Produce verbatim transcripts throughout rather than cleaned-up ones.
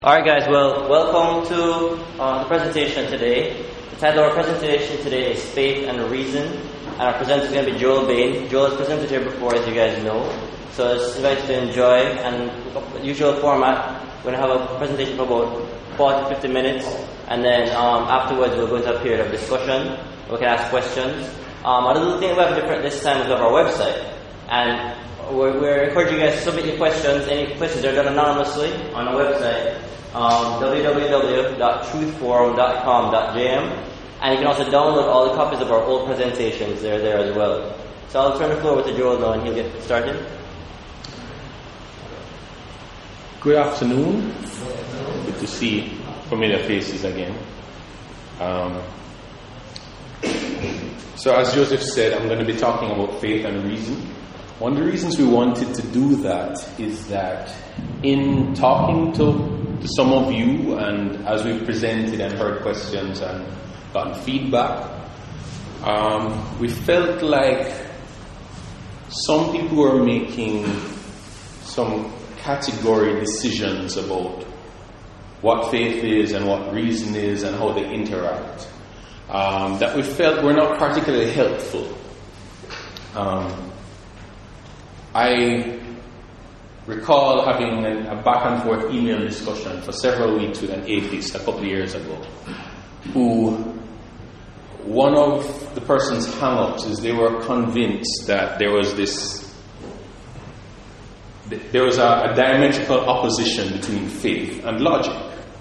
Alright guys, well, welcome to uh, the presentation today. The title of our presentation today is Faith and Reason, and our presenter is going to be Joel Bain. Joel has presented here before, as you guys know, so I just invite you to enjoy, and the usual format, we're going to have a presentation for about forty to fifty minutes, and then um, afterwards we'll go into a period of discussion. We can ask questions. Um, a little thing we have different this time is we have our website, and we're, we're encouraging you guys to submit your questions. Any questions are done anonymously on our website. Um, w w w dot truth forum dot com dot j m, and you can also download all the copies of our old presentations. They're there as well. So I'll turn the floor over to Joel now and he'll get started. Good afternoon. Good to see familiar faces again. Um, so as Joseph said, I'm going to be talking about faith and reason. One of the reasons we wanted to do that is that in talking to to some of you, and as we've presented and heard questions and gotten feedback, um, we felt like some people are making some category decisions about what faith is and what reason is and how they interact, um, that we felt were not particularly helpful. Um, I recall having a back and forth email discussion for several weeks with an atheist a couple of years ago, who one of the person's hang-ups is they were convinced that there was this there was a, a diametrical opposition between faith and logic.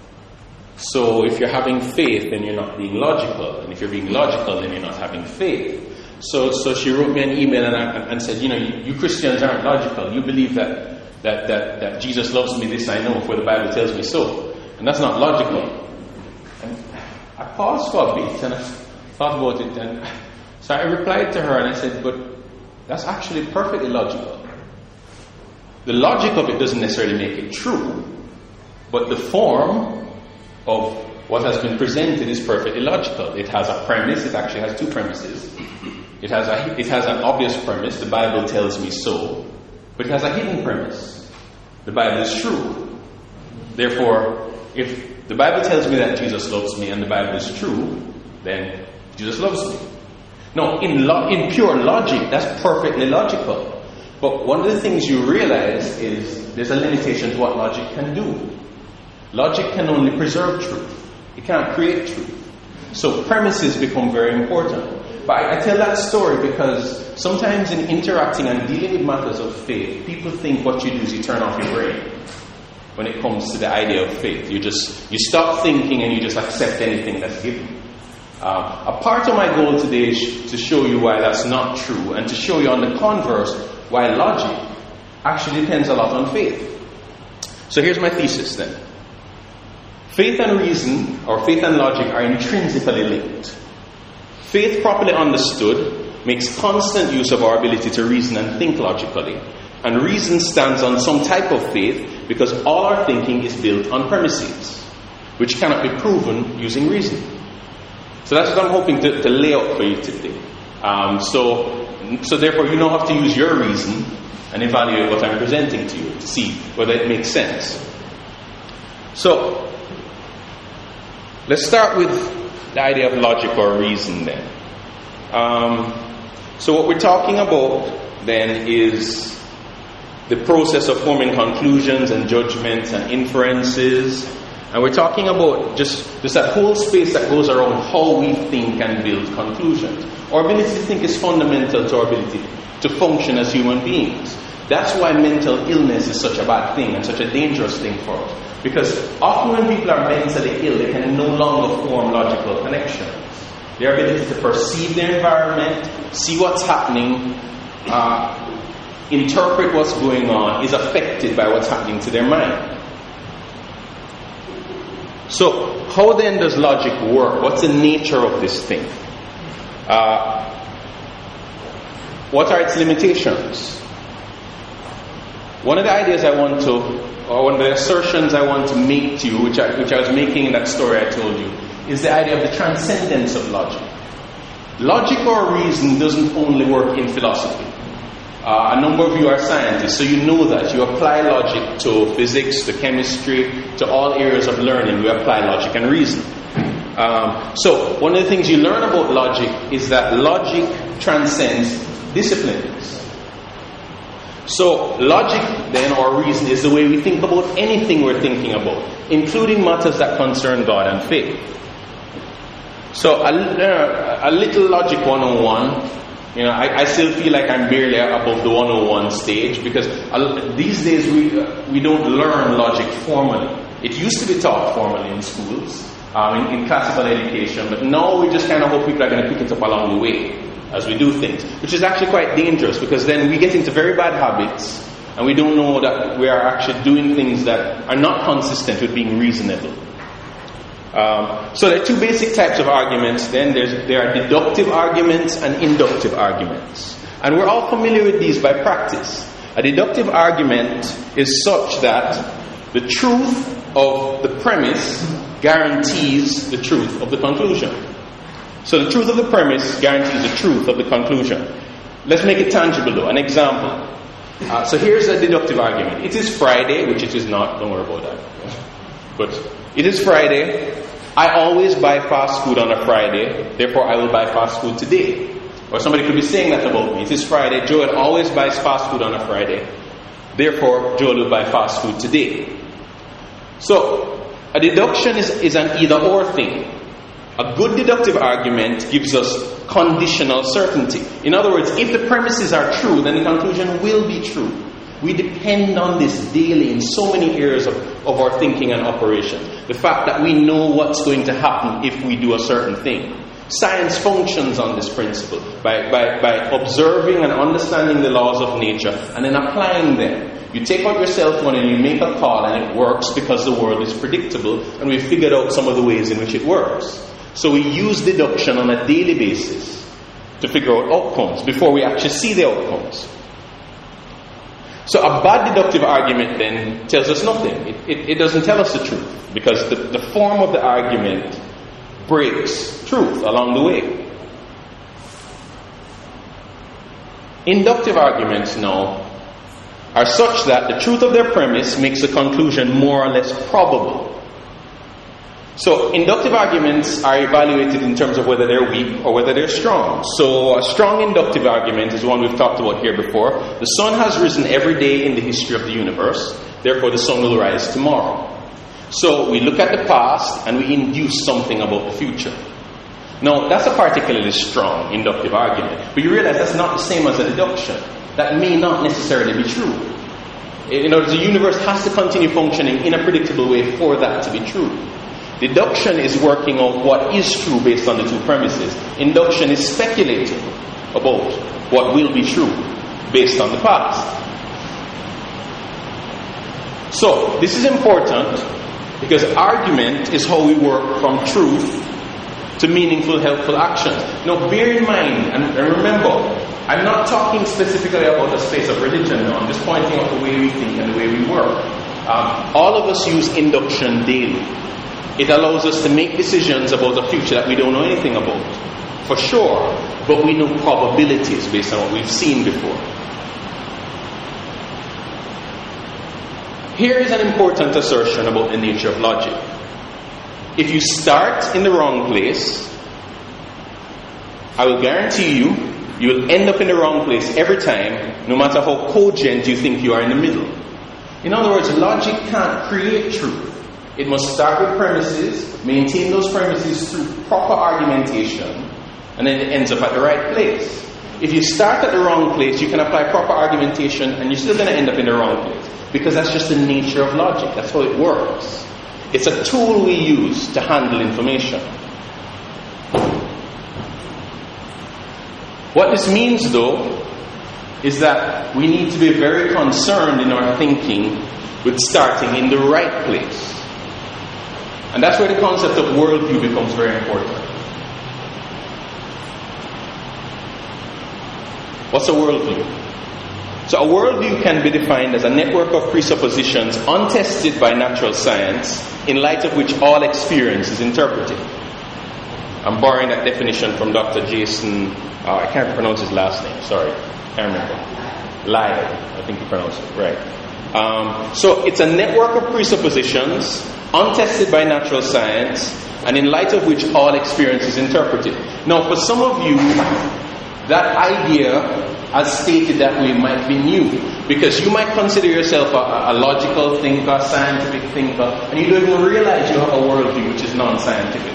So if you're having faith, then you're not being logical, and if you're being logical, then you're not having faith. So so she wrote me an email and, and said, you know, you, you Christians aren't logical. You believe that That, that that Jesus loves me, this I know, for the Bible tells me so. And that's not logical. And I paused for a bit and I thought about it, and so I replied to her and I said, but that's actually perfectly logical. The logic of it doesn't necessarily make it true, but the form of what has been presented is perfectly logical. It has a premise, it actually has two premises. It has a it has an obvious premise, the Bible tells me so. But it has a hidden premise. The Bible is true. Therefore, if the Bible tells me that Jesus loves me and the Bible is true, then Jesus loves me. No, in lo- in pure logic, that's perfectly logical. But one of the things you realize is there's a limitation to what logic can do. Logic can only preserve truth. It can't create truth. So premises become very important. But I, I tell that story because sometimes in interacting and dealing with matters of faith, people think what you do is you turn off your brain when it comes to the idea of faith. You just you stop thinking and you just accept anything that's given. Uh, a part of my goal today is to show you why that's not true, and to show you on the converse why logic actually depends a lot on faith. So here's my thesis then. Faith and reason, or faith and logic, are intrinsically linked. Faith, properly understood, makes constant use of our ability to reason and think logically. And reason stands on some type of faith because all our thinking is built on premises, which cannot be proven using reason. So that's what I'm hoping to, to lay out for you today. Um, so, so therefore, you now have to use your reason and evaluate what I'm presenting to you to see whether it makes sense. So, let's start with the idea of logic or reason then. Um, so what we're talking about then is the process of forming conclusions and judgments and inferences. And we're talking about just, just that whole space that goes around how we think and build conclusions. Our ability to think is fundamental to our ability to function as human beings. That's why mental illness is such a bad thing and such a dangerous thing for us. Because often when people are mentally ill, they can no longer form logical connections. Their ability to perceive their environment, see what's happening, uh, interpret what's going on, is affected by what's happening to their mind. So, how then does logic work? What's the nature of this thing? Uh, what are its limitations? One of the ideas I want to, or one of the assertions I want to make to you, which I, which I was making in that story I told you, is the idea of the transcendence of logic. Logic or reason doesn't only work in philosophy. Uh, a number of you are scientists, so you know that. You apply logic to physics, to chemistry, to all areas of learning. You apply logic and reason. Um, so, one of the things you learn about logic is that logic transcends disciplines. So, logic then, or reason, is the way we think about anything we're thinking about, including matters that concern God and faith. So, a, a little Logic one oh one. You know, I, I still feel like I'm barely above the one oh one stage, because these days we uh, we don't learn logic formally. It used to be taught formally in schools, um, in, in classical education, but now we just kind of hope people are going to pick it up along the way as we do things, which is actually quite dangerous, because then we get into very bad habits and we don't know that we are actually doing things that are not consistent with being reasonable. Um, so there are two basic types of arguments. Then there's, there are deductive arguments and inductive arguments. And we're all familiar with these by practice. A deductive argument is such that the truth of the premise guarantees the truth of the conclusion. So the truth of the premise guarantees the truth of the conclusion. Let's make it tangible though. An example. Uh, so here's a deductive argument. It is Friday, which it is not. Don't worry about that. But it is Friday. I always buy fast food on a Friday. Therefore, I will buy fast food today. Or somebody could be saying that about me. It is Friday. Joel always buys fast food on a Friday. Therefore, Joel will buy fast food today. So, a deduction is, is an either-or thing. A good deductive argument gives us conditional certainty. In other words, if the premises are true, then the conclusion will be true. We depend on this daily in so many areas of, of our thinking and operation. The fact that we know what's going to happen if we do a certain thing. Science functions on this principle by, by, by observing and understanding the laws of nature and then applying them. You take out your cell phone and you make a call and it works because the world is predictable and we've figured out some of the ways in which it works. So we use deduction on a daily basis to figure out outcomes before we actually see the outcomes. So a bad deductive argument then tells us nothing. It, it, it doesn't tell us the truth, because the, the form of the argument breaks truth along the way. Inductive arguments now are such that the truth of their premise makes the conclusion more or less probable. So inductive arguments are evaluated in terms of whether they're weak or whether they're strong. So a strong inductive argument is one we've talked about here before. The sun has risen every day in the history of the universe. Therefore, the sun will rise tomorrow. So we look at the past and we induce something about the future. Now, that's a particularly strong inductive argument. But you realize that's not the same as a deduction. That may not necessarily be true. In other words, the universe has to continue functioning in a predictable way for that to be true. Deduction is working out what is true based on the two premises. Induction is speculating about what will be true based on the past. So, this is important because argument is how we work from truth to meaningful, helpful actions. Now, bear in mind and remember, I'm not talking specifically about the space of religion now. I'm just pointing out the way we think and the way we work. Um, all of us use induction daily. It allows us to make decisions about a future that we don't know anything about, for sure, but we know probabilities based on what we've seen before. Here is an important assertion about the nature of logic. If you start in the wrong place, I will guarantee you, you will end up in the wrong place every time, no matter how cogent you think you are in the middle. In other words, logic can't create truth. It must start with premises, maintain those premises through proper argumentation, and then it ends up at the right place. If you start at the wrong place, you can apply proper argumentation, and you're still going to end up in the wrong place. Because that's just the nature of logic. That's how it works. It's a tool we use to handle information. What this means, though, is that we need to be very concerned in our thinking with starting in the right place. And that's where the concept of worldview becomes very important. What's a worldview? So a worldview can be defined as a network of presuppositions untested by natural science, in light of which all experience is interpreted. I'm borrowing that definition from Doctor Jason, uh, I can't pronounce his last name, sorry, can't remember. Lyell, I think you pronounce it right. Um, so it's a network of presuppositions, untested by natural science, and in light of which all experience is interpreted. Now, for some of you, that idea, as stated that way, might be new, because you might consider yourself a, a logical thinker, scientific thinker, and you don't even realize you have a worldview which is non-scientific.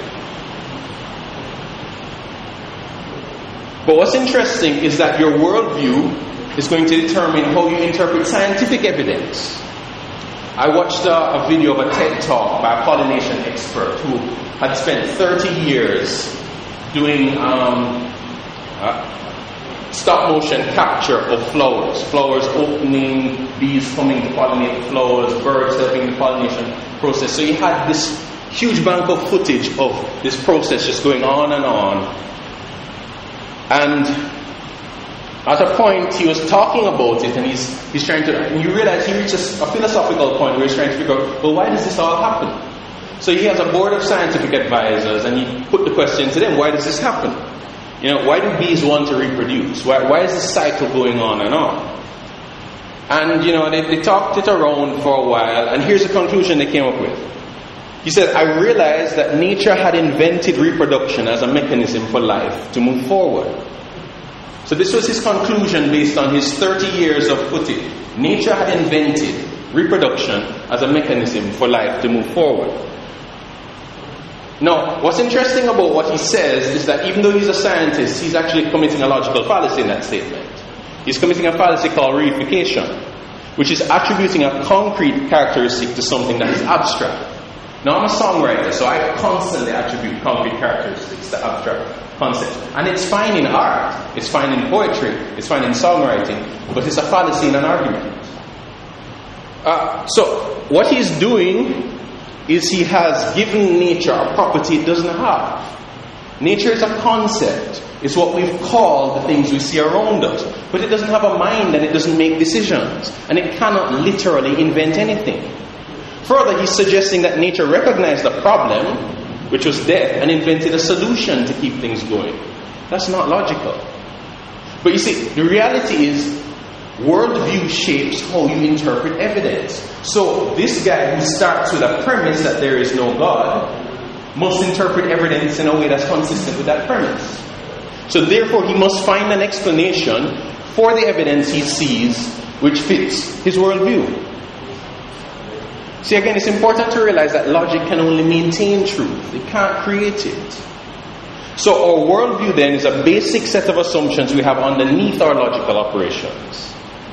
But what's interesting is that your worldview is going to determine how you interpret scientific evidence. I watched a, a video of a TED Talk by a pollination expert who had spent thirty years doing um, uh, stop motion capture of flowers. Flowers opening, bees coming to pollinate the flowers, birds helping the pollination process. So he had this huge bank of footage of this process just going on and on. And at a point he was talking about it, and he's he's trying to, and you realize he reaches a philosophical point where he's trying to figure out, well, why does this all happen? So he has a board of scientific advisors, and he put the question to them, why does this happen? You know, why do bees want to reproduce? Why, why is this cycle going on and on? And, you know, they, they talked it around for a while, and here's the conclusion they came up with. He said, I realized that nature had invented reproduction as a mechanism for life to move forward. So this was his conclusion based on his thirty years of footage. Nature had invented reproduction as a mechanism for life to move forward. Now, what's interesting about what he says is that even though he's a scientist, he's actually committing a logical fallacy in that statement. He's committing a fallacy called reification, which is attributing a concrete characteristic to something that is abstract. Now, I'm a songwriter, so I constantly attribute concrete characteristics to abstract concepts. And it's fine in art, it's fine in poetry, it's fine in songwriting, but it's a fallacy in an argument. Uh, so, what he's doing is he has given nature a property it doesn't have. Nature is a concept. It's what we've called the things we see around us. But it doesn't have a mind and it doesn't make decisions. And it cannot literally invent anything. Further, he's suggesting that nature recognized the problem, which was death, and invented a solution to keep things going. That's not logical. But you see, the reality is, worldview shapes how you interpret evidence. So this guy who starts with a premise that there is no God must interpret evidence in a way that's consistent with that premise. So therefore he must find an explanation for the evidence he sees which fits his worldview. See, again, it's important to realize that logic can only maintain truth. It can't create it. So our worldview then is a basic set of assumptions we have underneath our logical operations.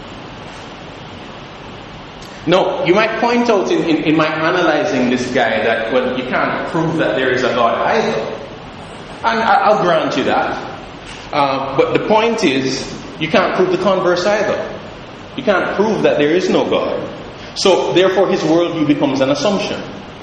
Now, you might point out in, in, in my analyzing this guy that, well, you can't prove that there is a God either. And I, I'll grant you that. Uh, but the point is, you can't prove the converse either. You can't prove that there is no God. So, therefore, his worldview becomes an assumption.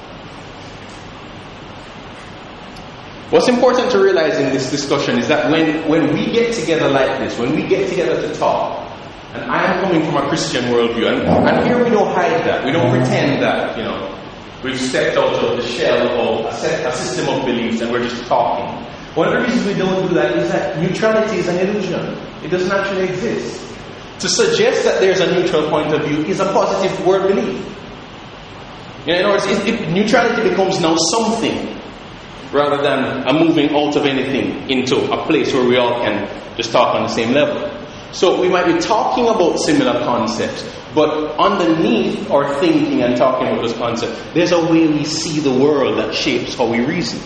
What's important to realize in this discussion is that when, when we get together like this, when we get together to talk, and I am coming from a Christian worldview, and, and here we don't hide that. We don't pretend that, you know, we've stepped out of the shell of a, set, a system of beliefs and we're just talking. One of the reasons we don't do that is that neutrality is an illusion. It doesn't actually exist. To suggest that there's a neutral point of view is a positive word belief. You know, in other words, it, it, neutrality becomes now something rather than a moving out of anything into a place where we all can just talk on the same level. So we might be talking about similar concepts, but underneath our thinking and talking about those concepts, there's a way we see the world that shapes how we reason.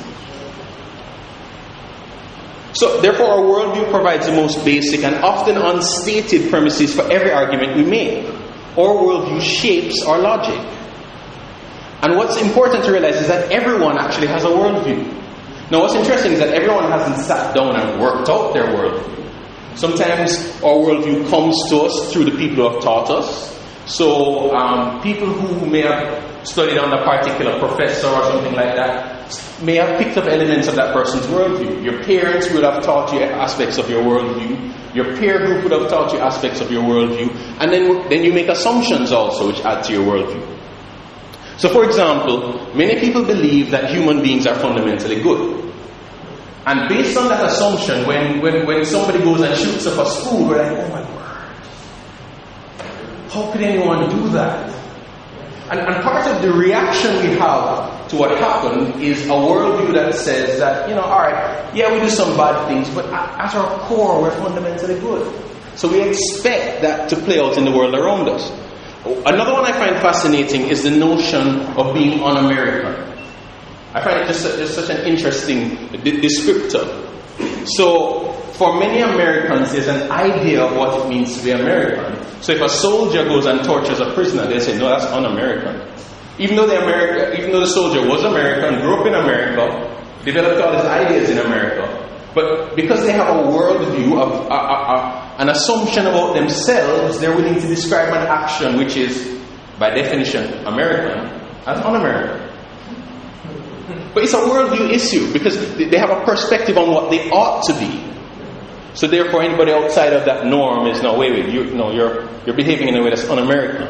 So therefore our worldview provides the most basic and often unstated premises for every argument we make. Our worldview shapes our logic. And what's important to realize is that everyone actually has a worldview. Now what's interesting is that everyone hasn't sat down and worked out their worldview. Sometimes our worldview comes to us through the people who have taught us. So um, people who may have studied under a particular professor or something like that may have picked up elements of that person's worldview. Your parents would have taught you aspects of your worldview. Your peer group would have taught you aspects of your worldview. And then, then you make assumptions also which add to your worldview. So for example, many people believe that human beings are fundamentally good. And based on that assumption, when, when, when somebody goes and shoots up a school, we're like, oh my word. how could anyone do that? And, and part of the reaction we have to what happened is a worldview that says that, you know, alright, yeah, we do some bad things, but at our core, we're fundamentally good. So we expect that to play out in the world around us. Another one I find fascinating is the notion of being un-American. I find it just, just such an interesting descriptor. So, for many Americans, there's an idea of what it means to be American. So if a soldier goes and tortures a prisoner, they say, no, that's un-American. Even though the America, even though the soldier was American, grew up in America, developed all his ideas in America, but because they have a worldview, of, a, a, a, an assumption about themselves, they're willing to describe an action which is, by definition, American, as un-American. But it's a worldview issue because they have a perspective on what they ought to be. So therefore, anybody outside of that norm is no, wait, wait, you, no, you're you're behaving in a way that's un-American.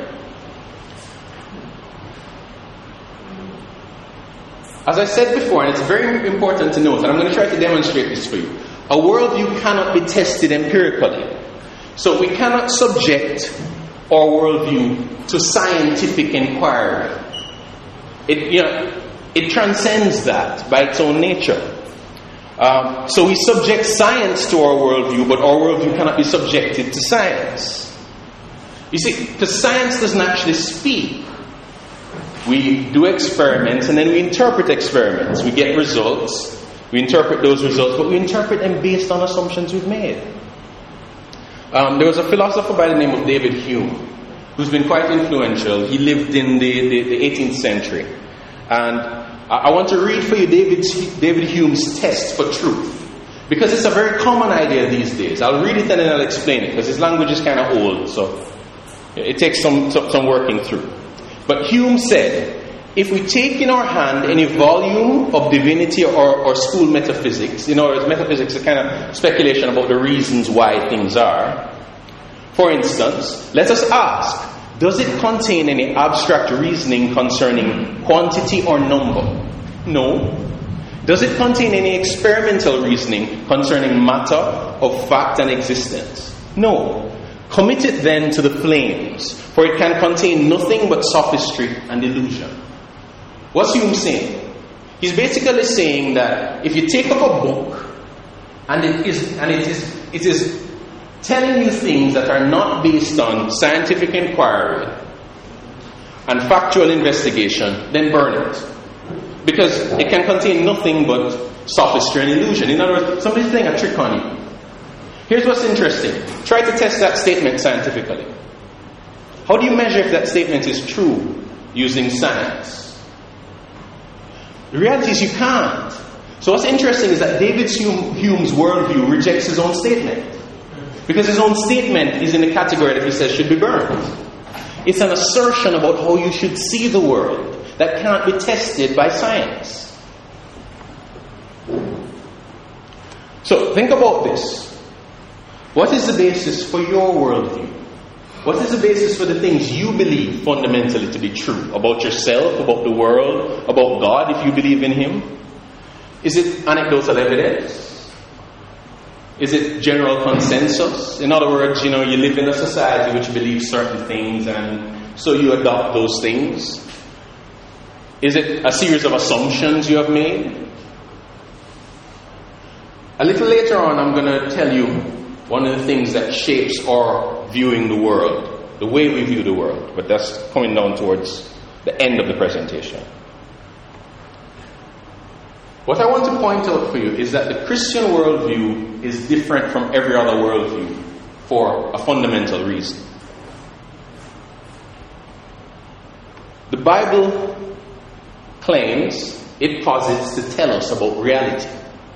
As I said before, and it's very important to note, and I'm going to try to demonstrate this for you, a worldview cannot be tested empirically. So we cannot subject our worldview to scientific inquiry. It, you know, it transcends that by its own nature. Um, so we subject science to our worldview, but our worldview cannot be subjected to science. You see, because science doesn't actually speak. We do experiments and then we interpret experiments. We get results, we interpret those results, but we interpret them based on assumptions we've made. Um, there was a philosopher by the name of David Hume, who's been quite influential. He lived in the, the, the eighteenth century. And I want to read for you David, David Hume's test for truth. Because it's a very common idea these days. I'll read it and then I'll explain it. Because his language is kind of old. So it takes some, some, some working through. But Hume said, if we take in our hand any volume of divinity or, or school metaphysics, in other words, metaphysics is a kind of speculation about the reasons why things are. For instance, let us ask, does it contain any abstract reasoning concerning quantity or number? No. Does it contain any experimental reasoning concerning matter of fact and existence? No. Commit it then to the flames, for it can contain nothing but sophistry and illusion. What's Hume saying? He's basically saying that if you take up a book and it is and it is it is telling you things that are not based on scientific inquiry and factual investigation, then burn it. Because it can contain nothing but sophistry and illusion. In other words, somebody's playing a trick on you. Here's what's interesting. Try to test that statement scientifically. How do you measure if that statement is true using science? The reality is you can't. So what's interesting is that David Hume's worldview rejects his own statement. Because his own statement is in the category that he says should be burned. It's an assertion about how you should see the world that cannot be tested by science. So think about this. What is the basis for your worldview? What is the basis for the things you believe fundamentally to be true about yourself, about the world, about God, if you believe in Him? Is it anecdotal evidence? Is it general consensus? In other words, you know, you live in a society which believes certain things and so you adopt those things. Is it a series of assumptions you have made? A little later on, I'm going to tell you one of the things that shapes our viewing the world, the way we view the world. But that's coming down towards the end of the presentation. What I want to point out for you is that the Christian worldview is different from every other worldview for a fundamental reason. The Bible claims, it posits to tell us about reality.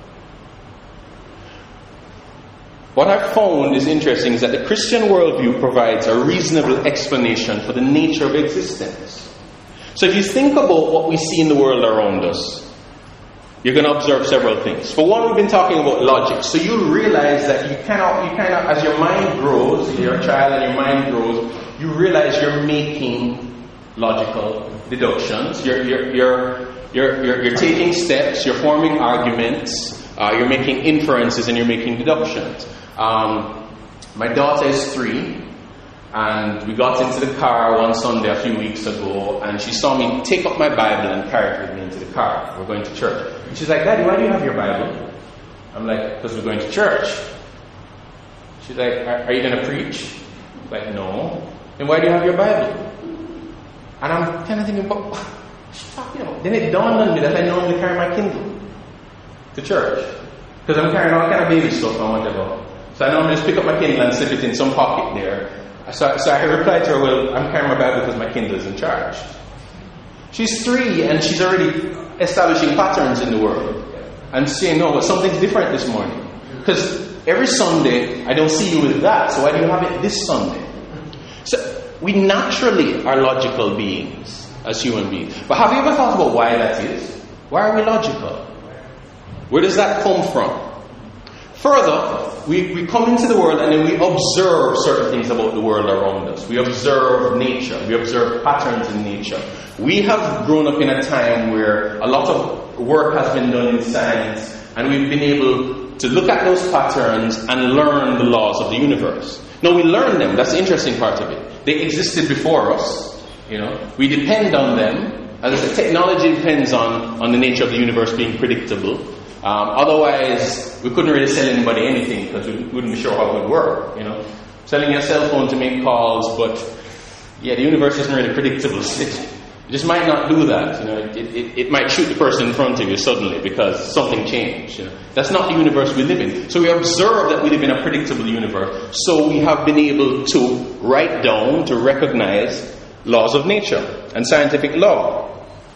What I've found is interesting is that the Christian worldview provides a reasonable explanation for the nature of existence. So if you think about what we see in the world around us, you're going to observe several things. For one, we've been talking about logic. So you'll realize that you cannot, you cannot, as your mind grows, you're a child and your mind grows, you realize you're making logical deductions. You're, you're, you're, you're, you're, you're taking steps, you're forming arguments, uh, you're making inferences, and you're making deductions. Um, my daughter is three, And we got into the car one Sunday a few weeks ago, and she saw me take up my Bible and carry it with me into the car. We're going to church. And she's like, Daddy, why do you have your Bible? I'm like, because we're going to church. She's like, are, are you going to preach? I'm like, no. Then why do you have your Bible? And I'm kind of thinking, but what she's talking about? Then it dawned on me that I normally carry my Kindle to church. Because I'm carrying all kind of baby stuff and whatever. So I normally just pick up my Kindle and slip it in some pocket there. So, so I replied to her, well, I'm carrying my Bible because my Kindle is in charge. She's three and she's already establishing patterns in the world. And saying, no, but something's different this morning. Because every Sunday, I don't see you with that, so why do you have it this Sunday? So we naturally are logical beings as human beings. But have you ever thought about why that is? Why are we logical? Where does that come from? Further, we, we come into the world and then we observe certain things about the world around us. We observe nature. We observe patterns in nature. We have grown up in a time where a lot of work has been done in science, and we've been able to look at those patterns and learn the laws of the universe. Now, we learn them. That's the interesting part of it. They existed before us. You know, we depend on them. As I said, technology depends on, on the nature of the universe being predictable. Um, otherwise, we couldn't really sell anybody anything because we wouldn't be sure how it would work. You know, selling your cell phone to make calls, but yeah, the universe isn't really predictable. It, it just might not do that. You know, it, it, it might shoot the person in front of you suddenly because something changed. You know, that's not the universe we live in. So we observe that we live in a predictable universe. So we have been able to write down, to recognize laws of nature and scientific law.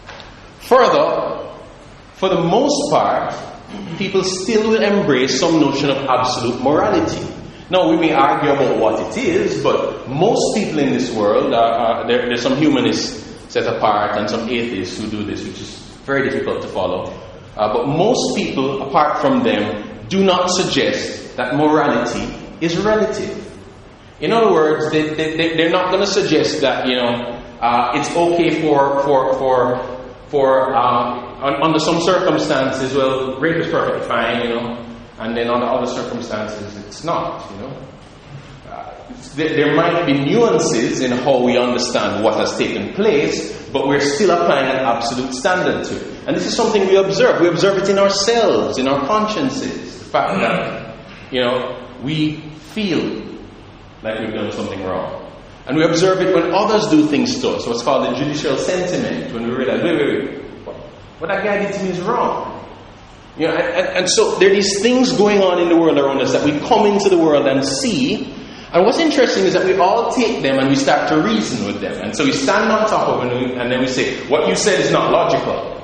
Further, for the most part, people still will embrace some notion of absolute morality. Now, we may argue about what it is, but most people in this world, are, are, there, there's some humanists set apart and some atheists who do this, which is very difficult to follow. Uh, but most people, apart from them, do not suggest that morality is relative. In other words, they, they, they're not going to suggest that, you know, uh, it's okay for, for, for, for um, under some circumstances, well, rape is perfectly fine, you know, and then under other circumstances, it's not, you know. Uh, there, there might be nuances in how we understand what has taken place, but we're still applying an absolute standard to it. And this is something we observe. We observe it in ourselves, in our consciences. The fact that, you know, we feel like we've done something wrong. And we observe it when others do things to us, what's called the judicial sentiment, when we realize, wait, wait, wait. What that guy did to me is wrong. You know, and, and, and so there are these things going on in the world around us that we come into the world and see. And what's interesting is that we all take them and we start to reason with them. And so we stand on top of them and, we, and then we say, what you said is not logical.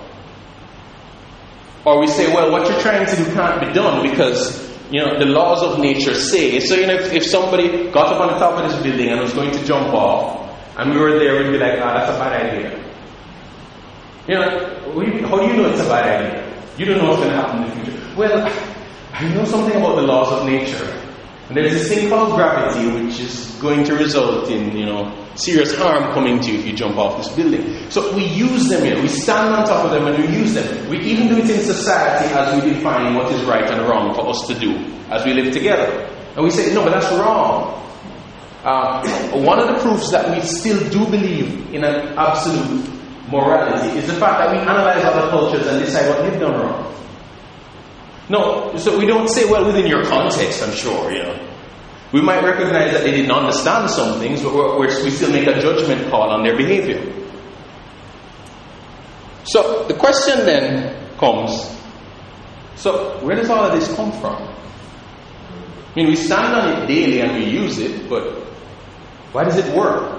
Or we say, well, what you're trying to do can't be done because, you know, the laws of nature say. So, you know, if, if somebody got up on the top of this building and was going to jump off, and we were there, we'd be like, ah, that's a bad idea. You know, we, how do you know it's a bad idea? You don't know what's going to happen in the future. Well, I know something about the laws of nature. And there's this thing called gravity, which is going to result in, you know, serious harm coming to you if you jump off this building. So we use them here. We stand on top of them and we use them. We even do it in society as we define what is right and wrong for us to do as we live together. And we say, no, but that's wrong. Uh, one of the proofs that we still do believe in an absolute morality is the fact that we analyze other cultures and decide what they've done wrong. No, so we don't say, well, within your context, I'm sure, you know. We might recognize that they didn't understand some things, but we're, we're, we still make a judgment call on their behavior. So the question then comes, so where does all of this come from? I mean, we stand on it daily and we use it, but why does it work?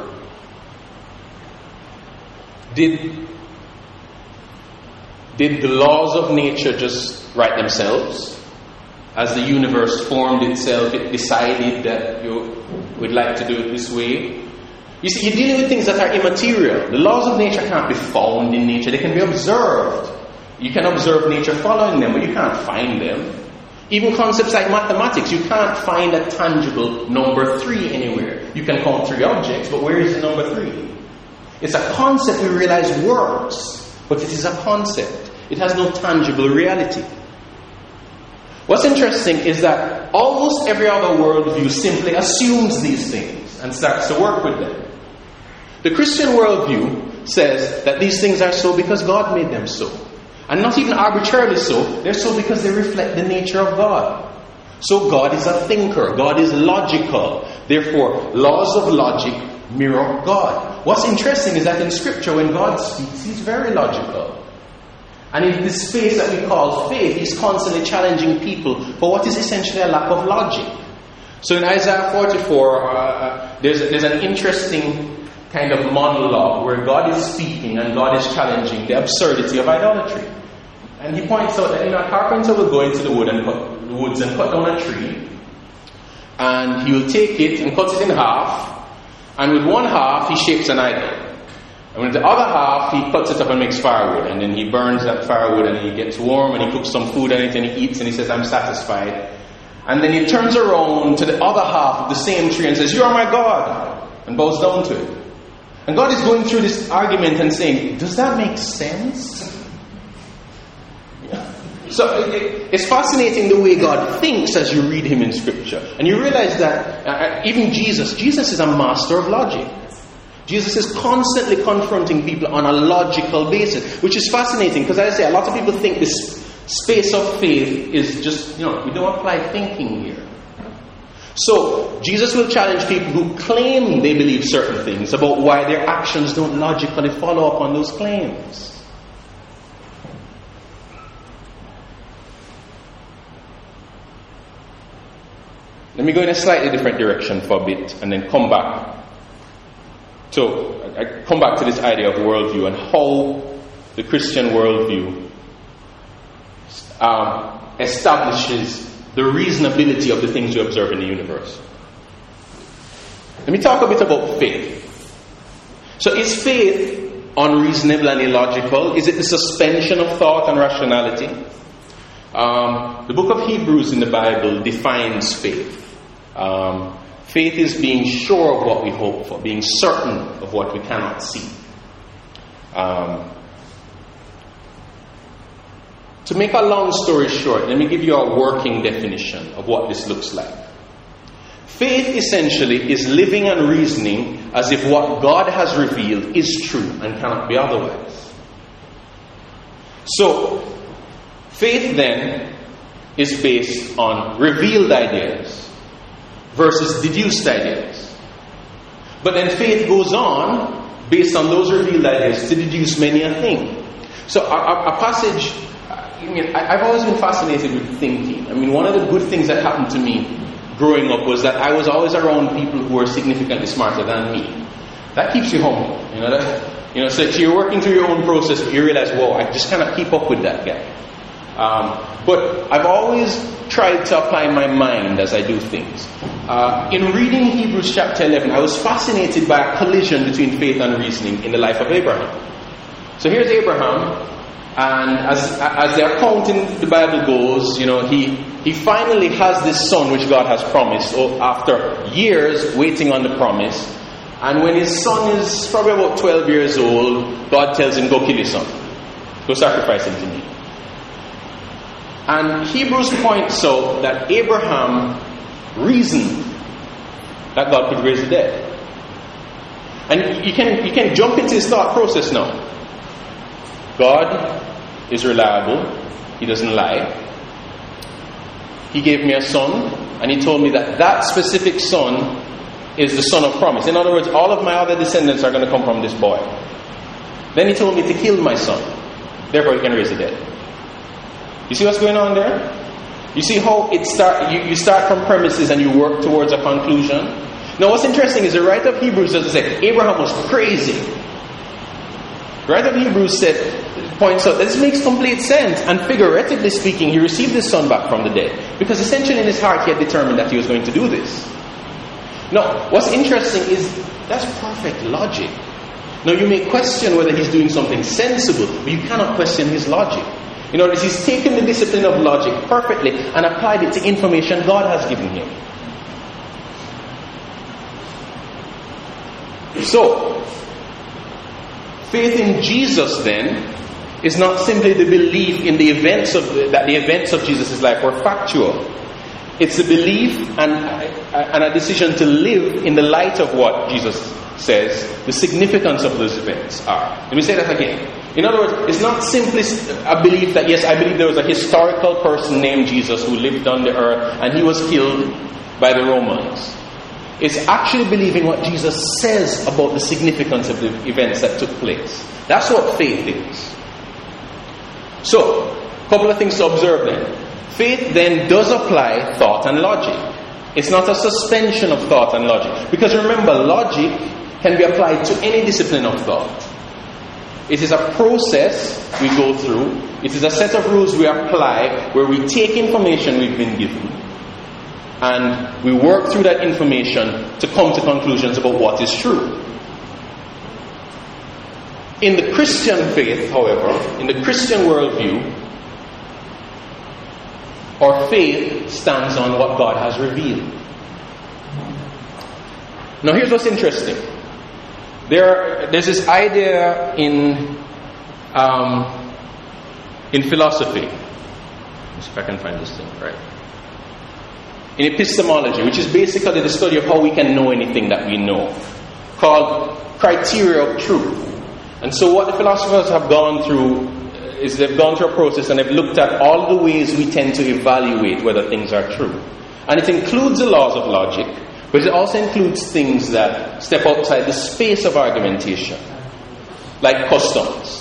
Did, did the laws of nature just write themselves? As the universe formed itself, it decided that you would like to do it this way. You see, you're dealing with things that are immaterial. The laws of nature can't be found in nature. They can be observed. You can observe nature following them, but you can't find them. Even concepts like mathematics, you can't find a tangible number three anywhere. You can count three objects, but where is the number three? It's a concept we realize works, but it is a concept. It has no tangible reality. What's interesting is that almost every other worldview simply assumes these things. and starts to work with them. The Christian worldview says that these things are so because God made them so. And not even arbitrarily so, they're so because they reflect the nature of God. So God is a thinker, God is logical. Therefore, laws of logic mirror God. What's interesting is that in Scripture, when God speaks, He's very logical. And in this space that we call faith, He's constantly challenging people for what is essentially a lack of logic. So in Isaiah forty-four, uh, there's, there's an interesting kind of monologue where God is speaking and God is challenging the absurdity of idolatry. And He points out that, you know, a carpenter will go into the wood and cut, the woods and cut down a tree, and he will take it and cut it in half, and with one half he shapes an idol. And with the other half he cuts it up and makes firewood, and then he burns that firewood and he gets warm and he cooks some food on it and he eats and he says, I'm satisfied. And then he turns around to the other half of the same tree and says, you are my God, and bows down to it. And God is going through this argument and saying, does that make sense? Yeah. So it, it's fascinating the way God thinks as you read Him in Scripture. And you realize that uh, even Jesus, Jesus is a master of logic. Jesus is constantly confronting people on a logical basis, which is fascinating because, as I say, a lot of people think this space of faith is just, you know, we don't apply thinking here. So, Jesus will challenge people who claim they believe certain things about why their actions don't logically follow up on those claims. Let me go in a slightly different direction for a bit and then come back. So, I come back to this idea of worldview and how the Christian worldview um, establishes the reasonability of the things we observe in the universe. Let me talk a bit about faith. So is faith unreasonable and illogical? Is it the suspension of thought and rationality? Um, the book of Hebrews in the Bible defines faith. Um, faith is being sure of what we hope for, being certain of what we cannot see. Um, To make a long story short, let me give you a working definition of what this looks like. Faith essentially is living and reasoning as if what God has revealed is true and cannot be otherwise. So, faith then is based on revealed ideas versus deduced ideas. But then faith goes on, based on those revealed ideas, to deduce many a thing. So a, a, a passage... I mean, I've always been fascinated with thinking. I mean, one of the good things that happened to me growing up was that I was always around people who were significantly smarter than me. That keeps you humble, you know. That, you know, so you're working through your own process, but you realize, whoa, I just cannot keep up with that guy. Um, but I've always tried to apply my mind as I do things. Uh, in reading Hebrews chapter eleven, I was fascinated by a collision between faith and reasoning in the life of Abraham. So here's Abraham. And as as the account in the Bible goes, you know, he he finally has this son which God has promised after years waiting on the promise. And when his son is probably about twelve years old, God tells him, go kill your son. Go sacrifice him to me. And Hebrews points out that Abraham reasoned that God could raise the dead. And you can you can jump into his thought process now. God is reliable. He doesn't lie. He gave me a son, and He told me that that specific son is the son of promise. In other words, all of my other descendants are going to come from this boy. Then He told me to kill my son. Therefore, He can raise the dead. You see what's going on there? You see how it start? You, you start from premises and you work towards a conclusion. Now, what's interesting is the writer of Hebrews doesn't say Abraham was crazy. The writer of Hebrews said, points out that this makes complete sense. And figuratively speaking, he received his son back from the dead. Because essentially in his heart he had determined that he was going to do this. Now, what's interesting is that's perfect logic. Now, you may question whether he's doing something sensible, but you cannot question his logic. In other words, he's taken the discipline of logic perfectly and applied it to information God has given him. So, faith in Jesus then is not simply the belief in the events of that the events of Jesus' life were factual. It's a belief and, and a decision to live in the light of what Jesus says the significance of those events are. Let me say that again. In other words, it's not simply a belief that, yes, I believe there was a historical person named Jesus who lived on the earth and he was killed by the Romans. It's actually believing what Jesus says about the significance of the events that took place. That's what faith is. So, a couple of things to observe then. Faith then does apply thought and logic. It's not a suspension of thought and logic. Because remember, logic can be applied to any discipline of thought. It is a process we go through. It is a set of rules we apply where we take information we've been given and we work through that information to come to conclusions about what is true. In the Christian faith, however, in the Christian worldview, our faith stands on what God has revealed. Now here's what's interesting. There, there's this idea in um, in philosophy. Let's see if I can find this thing right. In epistemology, which is basically the study of how we can know anything that we know, called criteria of truth. And so what the philosophers have gone through is they've gone through a process and they've looked at all the ways we tend to evaluate whether things are true. And it includes the laws of logic, but it also includes things that step outside the space of argumentation, like customs.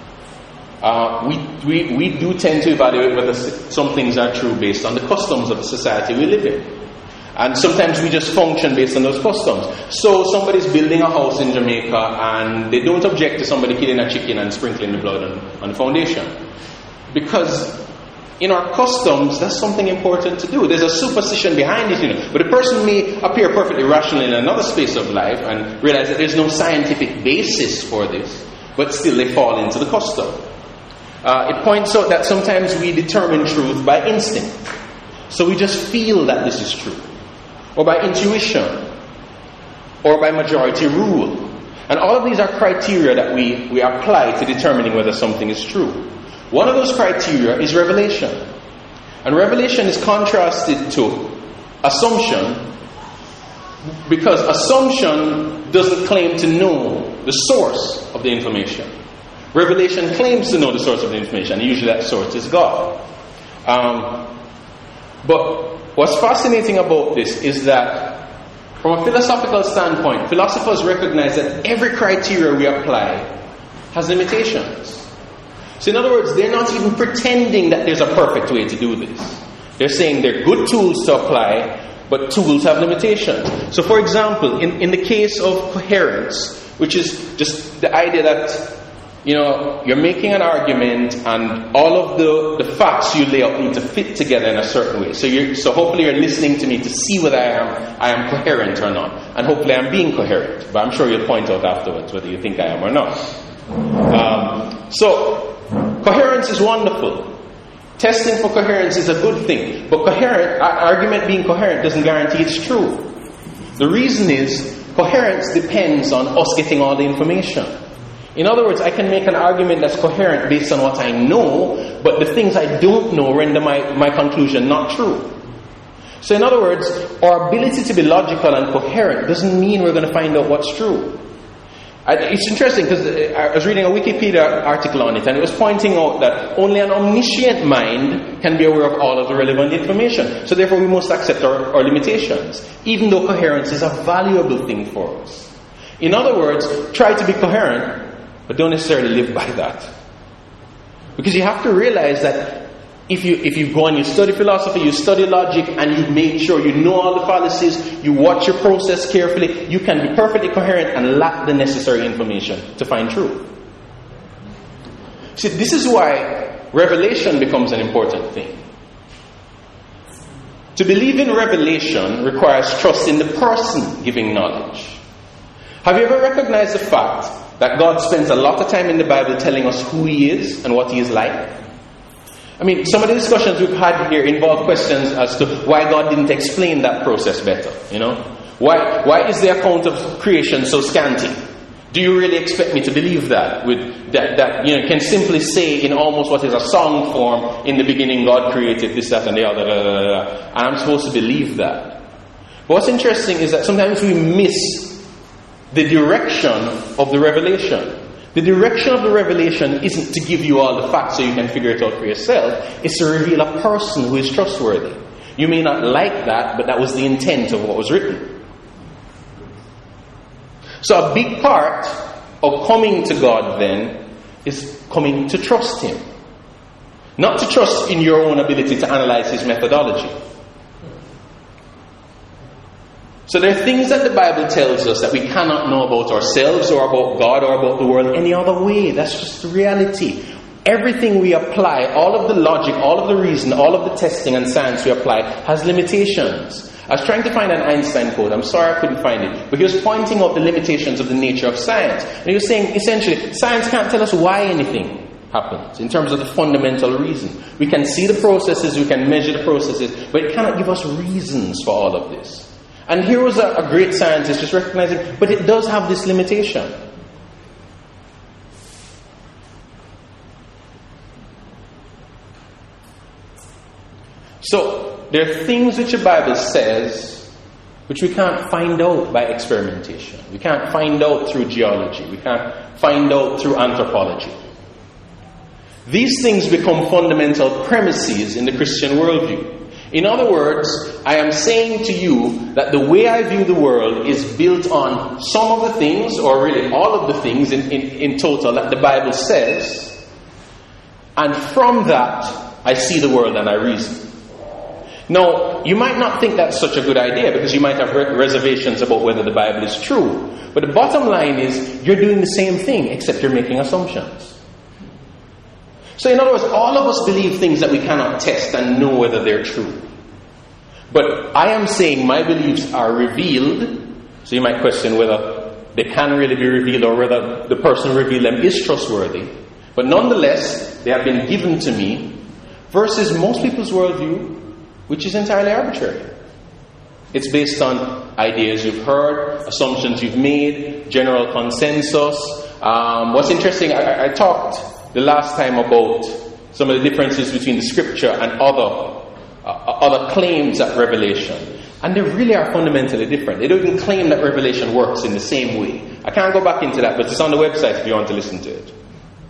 Uh, we, we, we do tend to evaluate whether some things are true based on the customs of the society we live in. And sometimes we just function based on those customs. So somebody's building a house in Jamaica and they don't object to somebody killing a chicken and sprinkling the blood on, on the foundation. Because in our customs, that's something important to do. There's a superstition behind it, you know. But a person may appear perfectly rational in another space of life and realize that there's no scientific basis for this, but still they fall into the custom. Uh, it points out that sometimes we determine truth by instinct. So we just feel that this is true. Or by intuition. Or by majority rule. And all of these are criteria that we, we apply to determining whether something is true. One of those criteria is revelation. And revelation is contrasted to assumption, because assumption doesn't claim to know the source of the information. Revelation claims to know the source of the information, and usually that source is God. Um, but what's fascinating about this is that from a philosophical standpoint, philosophers recognize that every criteria we apply has limitations. So in other words, they're not even pretending that there's a perfect way to do this. They're saying they're good tools to apply, but tools have limitations. So for example, in, in the case of coherence, which is just the idea that, you know, you're making an argument and all of the, the facts you lay out need to fit together in a certain way. So you so hopefully you're listening to me to see whether I am I am coherent or not. And hopefully I'm being coherent. But I'm sure you'll point out afterwards whether you think I am or not. Um, so, coherence is wonderful. Testing for coherence is a good thing. But coherent, argument being coherent doesn't guarantee it's true. The reason is, coherence depends on us getting all the information. In other words, I can make an argument that's coherent based on what I know, but the things I don't know render my, my conclusion not true. So in other words, our ability to be logical and coherent doesn't mean we're going to find out what's true. I, it's interesting because I was reading a Wikipedia article on it, and it was pointing out that only an omniscient mind can be aware of all of the relevant information. So therefore we must accept our, our limitations, even though coherence is a valuable thing for us. In other words, try to be coherent, but don't necessarily live by that. Because you have to realize that if you if you go and you study philosophy, you study logic, and you make sure you know all the fallacies, you watch your process carefully, you can be perfectly coherent and lack the necessary information to find truth. See, this is why revelation becomes an important thing. To believe in revelation requires trust in the person giving knowledge. Have you ever recognized the fact that God spends a lot of time in the Bible telling us who He is and what He is like? I mean, some of the discussions we've had here involve questions as to why God didn't explain that process better, you know? Why why is the account of creation so scanty? Do you really expect me to believe that? With that, that you know, can simply say in almost what is a song form, in the beginning God created this, that, and the other, da, da, da, da, and I'm supposed to believe that. But what's interesting is that sometimes we miss the direction of the revelation. The direction of the revelation isn't to give you all the facts so you can figure it out for yourself. It's to reveal a person who is trustworthy. You may not like that, but that was the intent of what was written. So a big part of coming to God then is coming to trust Him. Not to trust in your own ability to analyze His methodology. So there are things that the Bible tells us that we cannot know about ourselves or about God or about the world any other way. That's just the reality. Everything we apply, all of the logic, all of the reason, all of the testing and science we apply has limitations. I was trying to find an Einstein quote. I'm sorry I couldn't find it. But he was pointing out the limitations of the nature of science. And he was saying, essentially, science can't tell us why anything happens in terms of the fundamental reason. We can see the processes, we can measure the processes, but it cannot give us reasons for all of this. And here was a, a great scientist just recognizing, but it does have this limitation. So, there are things which the Bible says which we can't find out by experimentation. We can't find out through geology. We can't find out through anthropology. These things become fundamental premises in the Christian worldview. In other words, I am saying to you that the way I view the world is built on some of the things, or really all of the things in, in, in total that the Bible says, and from that I see the world and I reason. Now, you might not think that's such a good idea because you might have re- reservations about whether the Bible is true. But the bottom line is, you're doing the same thing except you're making assumptions. So in other words, all of us believe things that we cannot test and know whether they're true. But I am saying my beliefs are revealed. So you might question whether they can really be revealed or whether the person who revealed them is trustworthy. But nonetheless, they have been given to me versus most people's worldview, which is entirely arbitrary. It's based on ideas you've heard, assumptions you've made, general consensus. Um, what's interesting, I, I talked the last time about some of the differences between the scripture and other uh, other claims at Revelation. And they really are fundamentally different. They don't even claim that Revelation works in the same way. I can't go back into that, but it's on the website if you want to listen to it.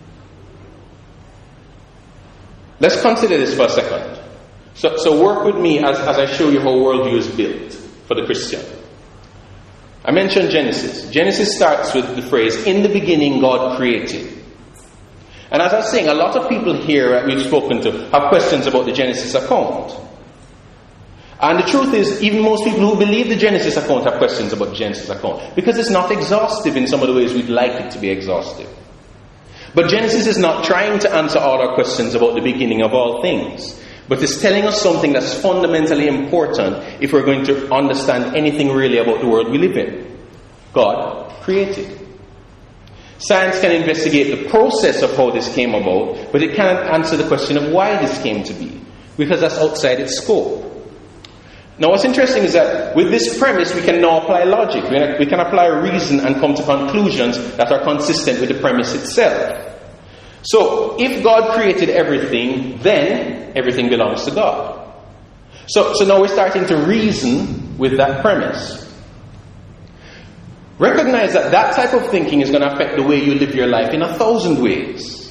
Let's consider this for a second. So, so work with me as, as I show you how worldview is built for the Christian. I mentioned Genesis. Genesis starts with the phrase, in the beginning God created. And as I was saying, a lot of people here that we've spoken to have questions about the Genesis account. And the truth is, even most people who believe the Genesis account have questions about the Genesis account. Because it's not exhaustive in some of the ways we'd like it to be exhaustive. But Genesis is not trying to answer all our questions about the beginning of all things. But it's telling us something that's fundamentally important if we're going to understand anything really about the world we live in. God created. Science can investigate the process of how this came about, but it cannot answer the question of why this came to be, because that's outside its scope. Now what's interesting is that with this premise we can now apply logic. We can apply reason and come to conclusions that are consistent with the premise itself. So, if God created everything, then everything belongs to God. So, so now we're starting to reason with that premise. Recognize that that type of thinking is going to affect the way you live your life in a thousand ways.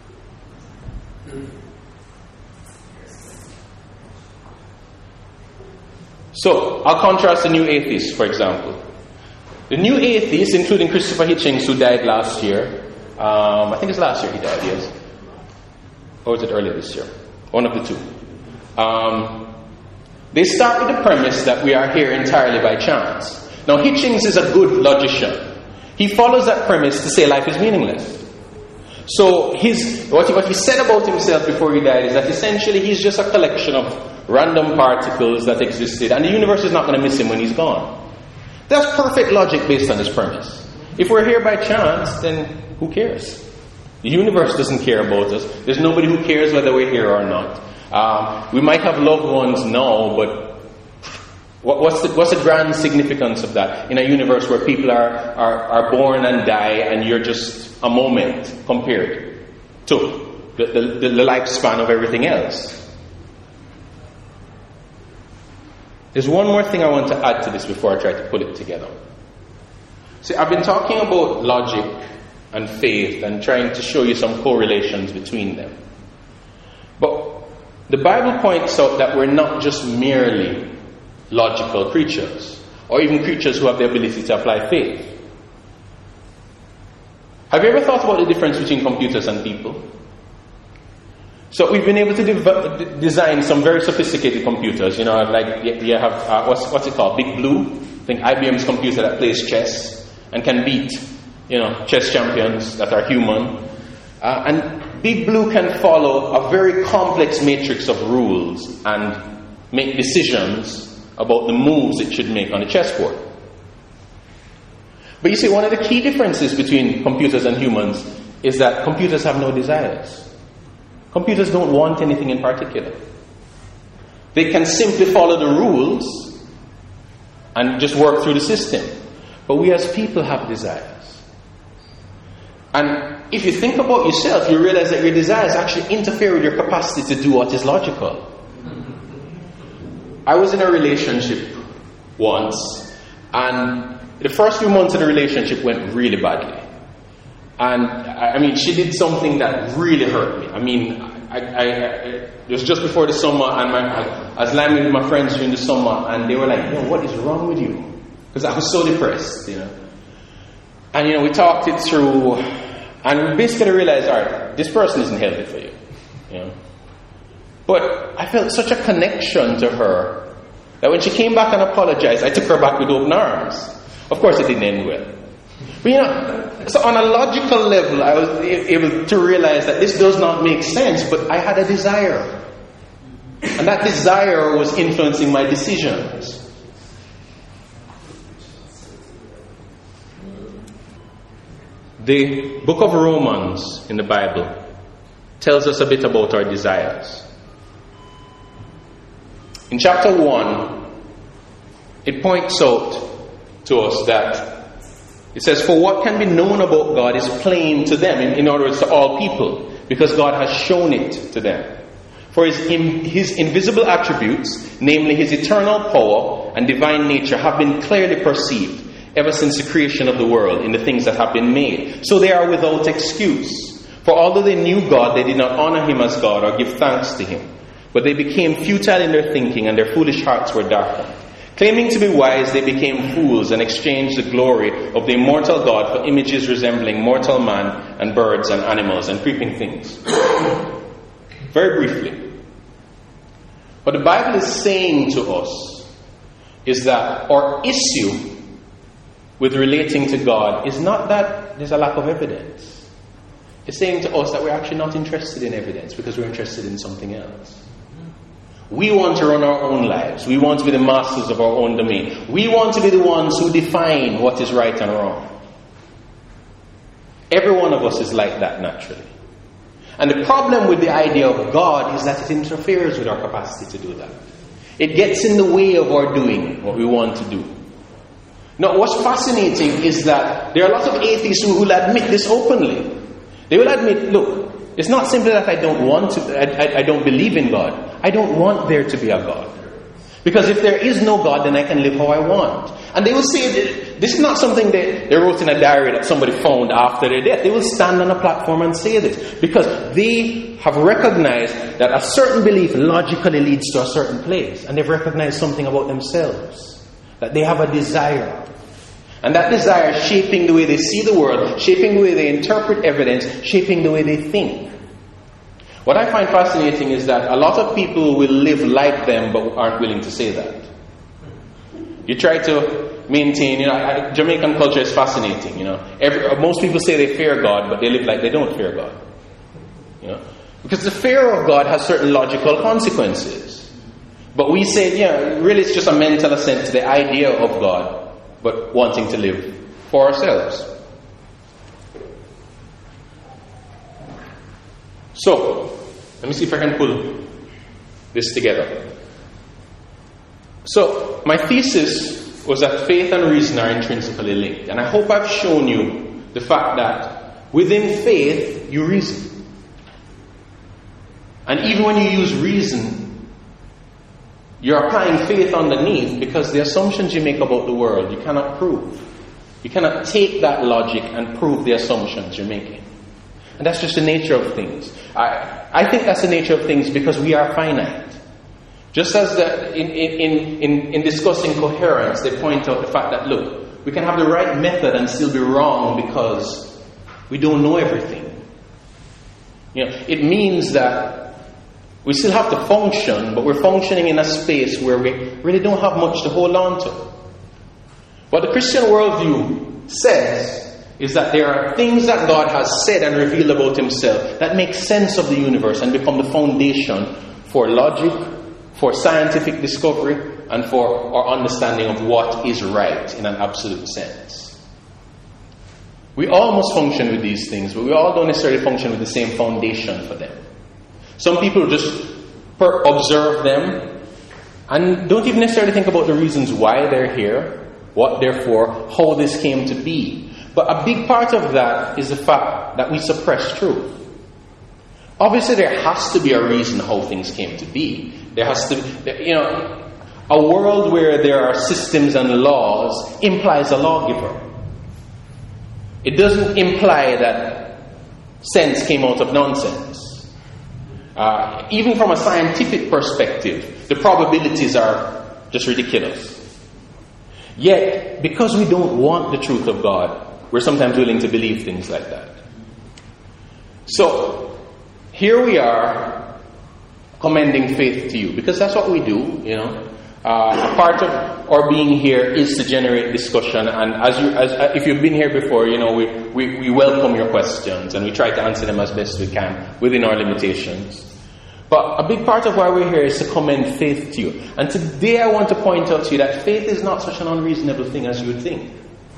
So, I'll contrast the new atheists, for example. The new atheists, including Christopher Hitchens, who died last year, Um, I think it's last year he died, yes. Or was it earlier this year? One of the two. Um, they start with the premise that we are here entirely by chance. Now, Hitchens is a good logician. He follows that premise to say life is meaningless. So, his, what, he, what he said about himself before he died is that essentially he's just a collection of random particles that existed, and the universe is not going to miss him when he's gone. That's perfect logic based on his premise. If we're here by chance, then who cares? The universe doesn't care about us. There's nobody who cares whether we're here or not. Um, we might have loved ones now, but What, what's, the, what's the grand significance of that in a universe where people are, are, are born and die and you're just a moment compared to the, the, the lifespan of everything else? There's one more thing I want to add to this before I try to pull it together. See, I've been talking about logic and faith and trying to show you some correlations between them. But the Bible points out that we're not just merely logical creatures, or even creatures who have the ability to apply faith. Have you ever thought about the difference between computers and people? So we've been able to de- design some very sophisticated computers. You know, like you have uh, what's what's it called? Big Blue. I think I B M's computer that plays chess and can beat, you know, chess champions that are human. Uh, and Big Blue can follow a very complex matrix of rules and make decisions about the moves it should make on the chessboard. But you see, one of the key differences between computers and humans is that computers have no desires. Computers don't want anything in particular. They can simply follow the rules and just work through the system. But we as people have desires. And if you think about yourself, you realize that your desires actually interfere with your capacity to do what is logical. I was in a relationship once, and the first few months of the relationship went really badly. And, I mean, she did something that really hurt me. I mean, I, I, I, it was just before the summer, and my, I, I was landing with my friends during the summer, and they were like, "Yo, what is wrong with you?" Because I was so depressed, you know. And, you know, we talked it through, and we basically realized, all right, this person isn't healthy for you, you know. But I felt such a connection to her that when she came back and apologized, I took her back with open arms. Of course, it didn't end well. But, you know, so on a logical level, I was able to realize that this does not make sense, but I had a desire. And that desire was influencing my decisions. The book of Romans in the Bible tells us a bit about our desires. In chapter one, it points out to us that it says, "For what can be known about God is plain to them," in, in other words, to all people, because God has shown it to them. For his, in, his invisible attributes, namely his eternal power and divine nature, have been clearly perceived ever since the creation of the world in the things that have been made. So they are without excuse. For although they knew God, they did not honor him as God or give thanks to him. But they became futile in their thinking, and their foolish hearts were darkened. Claiming to be wise, they became fools and exchanged the glory of the immortal God for images resembling mortal man and birds and animals and creeping things. Very briefly, what the Bible is saying to us is that our issue with relating to God is not that there's a lack of evidence. It's saying to us that we're actually not interested in evidence because we're interested in something else. We want to run our own lives. We want to be the masters of our own domain. We want to be the ones who define what is right and wrong. Every one of us is like that naturally. And the problem with the idea of God is that it interferes with our capacity to do that. It gets in the way of our doing what we want to do. Now, what's fascinating is that there are a lot of atheists who will admit this openly. They will admit, look, it's not simply that I don't want to, I, I, I don't believe in God. I don't want there to be a God. Because if there is no God, then I can live how I want. And they will say that this is not something they, they wrote in a diary that somebody found after their death. They will stand on a platform and say this. Because they have recognized that a certain belief logically leads to a certain place. And they've recognized something about themselves. That they have a desire. And that desire is shaping the way they see the world, shaping the way they interpret evidence, shaping the way they think. What I find fascinating is that a lot of people will live like them but aren't willing to say that. You try to maintain, you know, Jamaican culture is fascinating, you know. Every, most people say they fear God, but they live like they don't fear God. You know? Because the fear of God has certain logical consequences. But we say, yeah, really it's just a mental assent to the idea of God, but wanting to live for ourselves. So, let me see if I can pull this together. So, my thesis was that faith and reason are intrinsically linked. And I hope I've shown you the fact that within faith, you reason. And even when you use reason, you're applying faith underneath, because the assumptions you make about the world, you cannot prove. You cannot take that logic and prove the assumptions you're making. And that's just the nature of things. I, I think that's the nature of things because we are finite. Just as the, in, in, in, in discussing coherence, they point out the fact that, look, we can have the right method and still be wrong because we don't know everything. You know, it means that we still have to function, but we're functioning in a space where we really don't have much to hold on to. What the Christian worldview says is that there are things that God has said and revealed about himself that make sense of the universe and become the foundation for logic, for scientific discovery, and for our understanding of what is right in an absolute sense. We all must function with these things, but we all don't necessarily function with the same foundation for them. Some people just per- observe them and don't even necessarily think about the reasons why they're here, what they're for, how this came to be. But a big part of that is the fact that we suppress truth. Obviously, there has to be a reason how things came to be. There has to be, you know, a world where there are systems and laws implies a lawgiver. It doesn't imply that sense came out of nonsense. Uh, even from a scientific perspective, the probabilities are just ridiculous. Yet, because we don't want the truth of God, we're sometimes willing to believe things like that. So, here we are commending faith to you, because that's what we do, you know. Uh, a part of our being here is to generate discussion, and as you, as uh, if you've been here before, you know, we, we, we welcome your questions, and we try to answer them as best we can within our limitations. But a big part of why we're here is to commend faith to you. And today I want to point out to you that faith is not such an unreasonable thing as you would think.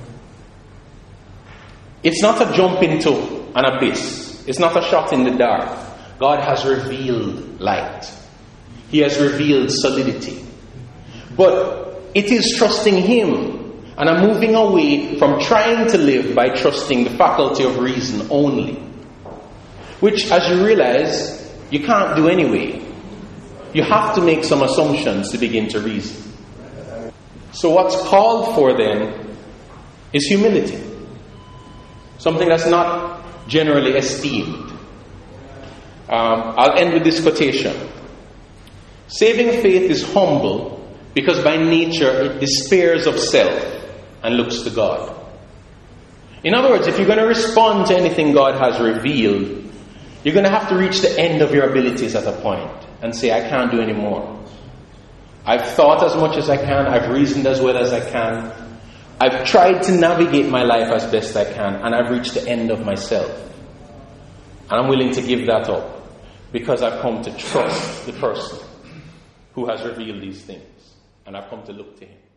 It's not a jump into an abyss. It's not a shot in the dark. God has revealed light. He has revealed solidity. But it is trusting Him. And I'm moving away from trying to live by trusting the faculty of reason only. Which, as you realize, you can't do anyway. You have to make some assumptions to begin to reason. So what's called for then is humility. Something that's not generally esteemed. Um, I'll end with this quotation. Saving faith is humble because by nature it despairs of self and looks to God. In other words, if you're going to respond to anything God has revealed, you're going to have to reach the end of your abilities at a point and say, I can't do any more. I've thought as much as I can. I've reasoned as well as I can. I've tried to navigate my life as best I can, and I've reached the end of myself. And I'm willing to give that up because I've come to trust the person who has revealed these things, and I've come to look to Him.